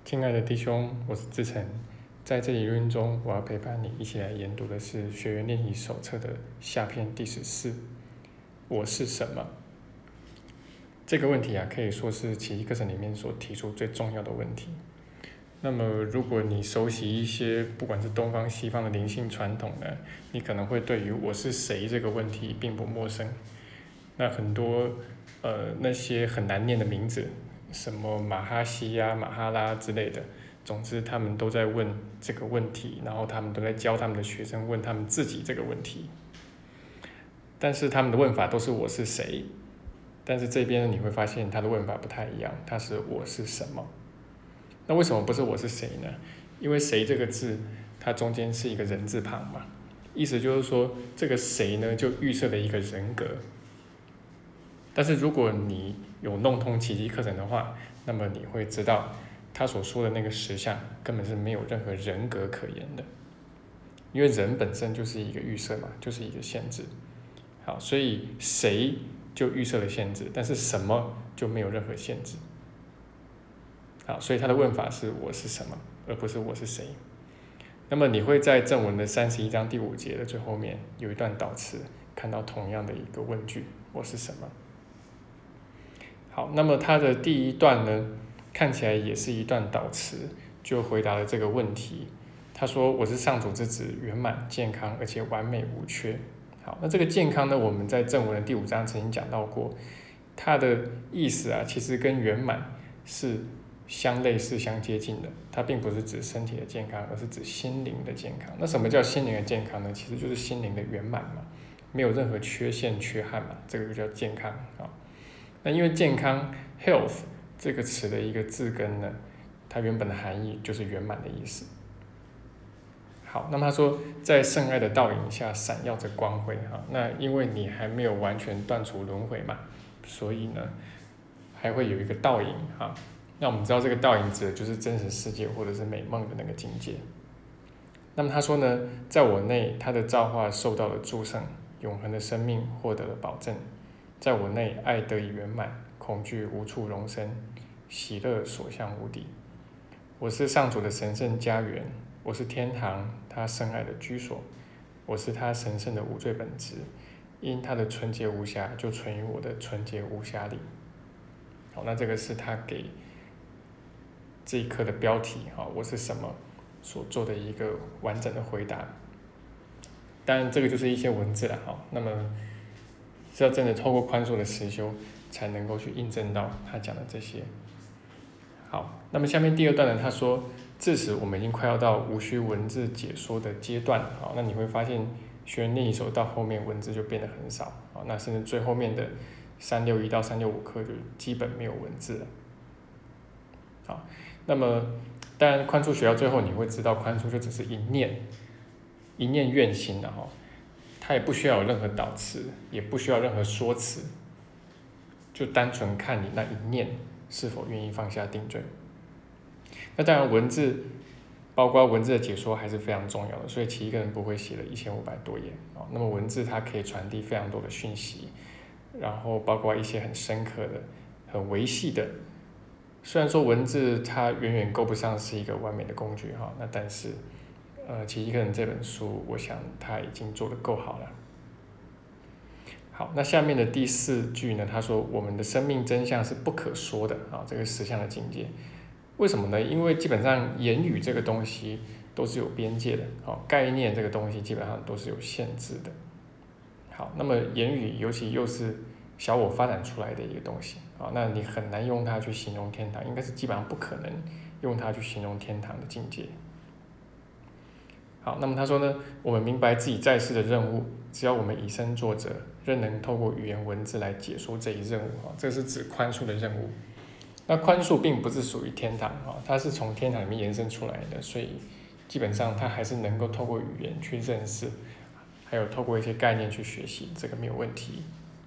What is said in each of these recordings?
亲爱的弟兄，我是志成，在这一论中，我要陪伴你一起来研读的是学员练习手册的下篇第14。我是什么？这个问题可以说是奇迹课程里面所提出最重要的问题。那么，如果你熟悉一些不管是东方西方的灵性传统呢，你可能会对于我是谁这个问题并不陌生。那很多那些很难念的名字，什么马哈西呀、马哈拉之类的，总之他们都在问这个问题，然后他们都在教他们的学生问他们自己这个问题。但是他们的问法都是我是谁，但是这边你会发现他的问法不太一样，他是我是什么。那为什么不是我是谁呢？因为谁这个字它中间是一个人字旁嘛，意思就是说这个谁呢就预设了一个人格。但是如果你有弄通奇迹课程的话，那么你会知道他所说的那个实相根本是没有任何人格可言的，因为人本身就是一个预设嘛，就是一个限制。好，所以谁就预设了限制，但是什么就没有任何限制。好，所以他的问法是我是什么，而不是我是谁。那么你会在正文的31章第5节的最后面有一段导词，看到同样的一个问句，我是什么。好，那么它的第一段呢，看起来也是一段导词，就回答了这个问题。他说我是上主之子，圆满健康而且完美无缺。好，那这个健康呢，我们在正文的第5章曾经讲到过，它的意思其实跟圆满是相类似相接近的，它并不是指身体的健康，而是指心灵的健康。那什么叫心灵的健康呢？其实就是心灵的圆满嘛，没有任何缺陷缺憾嘛，这个就叫健康啊。那因为健康 health 这个词的一个字根呢，它原本的含义就是圆满的意思。好，那么他说在圣爱的倒影下闪耀着光辉那因为你还没有完全断除轮回嘛，所以呢还会有一个倒影那我们知道这个倒影指的就是真实世界或者是美梦的那个境界。那么他说呢，在我内他的造化受到了祝圣，永恒的生命获得了保证。在我内，爱得以圆满，恐惧无处容身，喜乐所向无敌。我是上主的神圣家园，我是天堂他圣爱的居所，我是他神圣的无罪本质，因他的纯洁无瑕，就存于我的纯洁无瑕里。好，那这个是他给这一课的标题我是什么所做的一个完整的回答。当然，这个就是一些文字了那么是要真的透过宽恕的实修，才能够去印证到他讲的这些。好，那么下面第2段呢，他说，至此我们已经快要到无需文字解说的阶段那你会发现学员练习手到后面文字就变得很少那甚至最后面的361到365课就基本没有文字了。好，那么当然宽恕学到最后，你会知道宽恕就只是一念愿行的它也不需要有任何导词，也不需要任何说辞，就单纯看你那一念是否愿意放下定罪。那当然文字包括文字的解说还是非常重要的，所以其实一个人不会写了1500多页那么文字它可以传递非常多的讯息，然后包括一些很深刻的很维系的，虽然说文字它远远够不上是一个完美的工具那但是奇迹课程这本书我想它已经做得够好了。好，那下面的第4句呢，他说我们的生命真相是不可说的这个实相的境界。为什么呢？因为基本上言语这个东西都是有边界的概念这个东西基本上都是有限制的。好，那么言语尤其又是小我发展出来的一个东西那你很难用它去形容天堂，应该是基本上不可能用它去形容天堂的境界。好，那么他说呢，我们明白自己在世的任务，只要我们以身作则，仍能透过语言文字来解说这一任务这是指宽恕的任务。那宽恕并不是属于天堂它是从天堂里面延伸出来的，所以基本上它还是能够透过语言去认识，还有透过一些概念去学习，这个没有问题。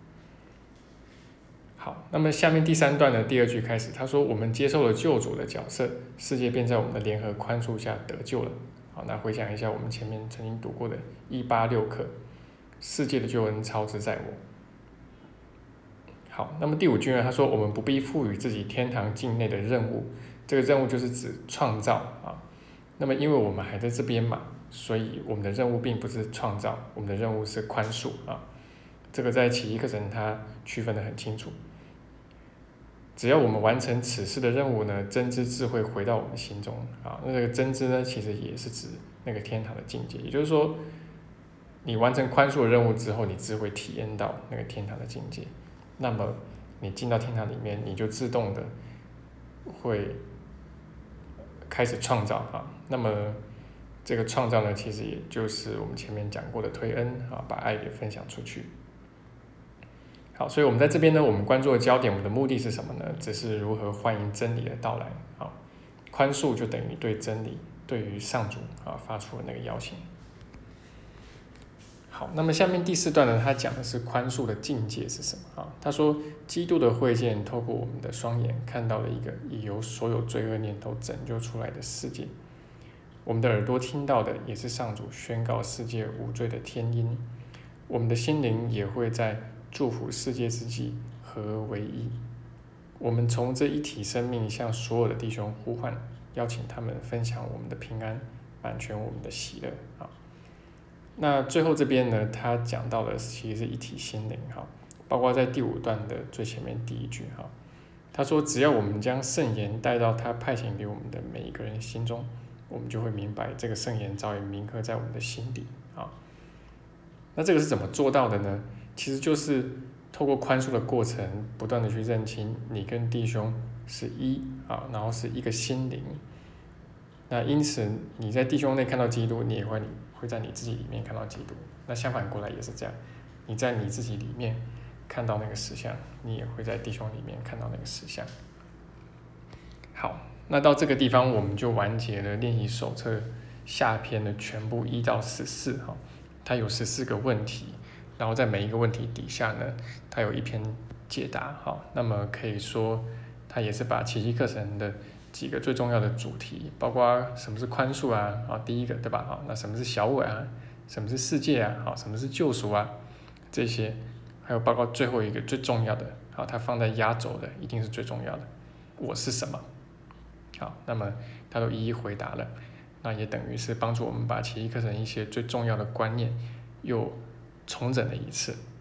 好，那么下面第3段的第2句开始，他说我们接受了救主的角色，世界便在我们的联合宽恕下得救了。好，那回想一下我们前面曾经读过的186课，世界的救恩操之在我。 好，那么第5句呢，他说我们不必赋予自己天堂境内的任务，这个任务就是指创造啊。那么因为我们还在这边嘛，所以我们的任务并不是创造，我们的任务是宽恕啊。这个在启示课程它区分得很清楚。只要我们完成此事的任务呢，真知智慧回到我们心中啊。那这个真知呢，其实也是指那个天堂的境界，也就是说，你完成宽恕的任务之后，你智慧体验到那个天堂的境界，那么你进到天堂里面，你就自动的会开始创造啊。那么这个创造呢，其实也就是我们前面讲过的推恩啊，把爱给分享出去。好，所以我们在这边呢，我们关注的焦点，我们的目的是什么呢？只是如何欢迎真理的到来。好，宽恕就等于对真理、对于上主发出的那个邀请。好，那么下面第4段呢，他讲的是宽恕的境界是什么啊？他说，基督的会见透过我们的双眼看到了一个已由所有罪恶念头拯救出来的世界，我们的耳朵听到的也是上主宣告世界无罪的天音，我们的心灵也会在祝福世界之际合而为一。我们从这一体生命向所有的弟兄呼唤，邀请他们分享我们的平安，满全我们的喜乐啊。那最后这边呢，他讲到的其实是一体心灵哈，包括在第5段的最前面第1句哈，他说只要我们将圣言带到他派遣给我们的每一个人心中，我们就会明白这个圣言早已铭刻在我们的心底啊。那这个是怎么做到的呢？其实就是透过宽恕的过程，不断的去认清你跟弟兄是一啊，然后是一个心灵。那因此你在弟兄内看到基督，你也会在你自己里面看到基督。那相反过来也是这样，你在你自己里面看到那个实相，你也会在弟兄里面看到那个实相。好，那到这个地方我们就完结了练习手册下篇的全部1到14哈，它有14个问题。然后在每一个问题底下呢，它有一篇解答，好，那么可以说它也是把奇迹课程的几个最重要的主题，包括什么是宽恕啊，第一个对吧？那什么是小我啊？什么是世界啊？什么是救赎啊？这些，还有包括最后一个最重要的，它放在压轴的，一定是最重要的，我是什么？好，那么它都一一回答了，那也等于是帮助我们把奇迹课程一些最重要的观念又重整了一次。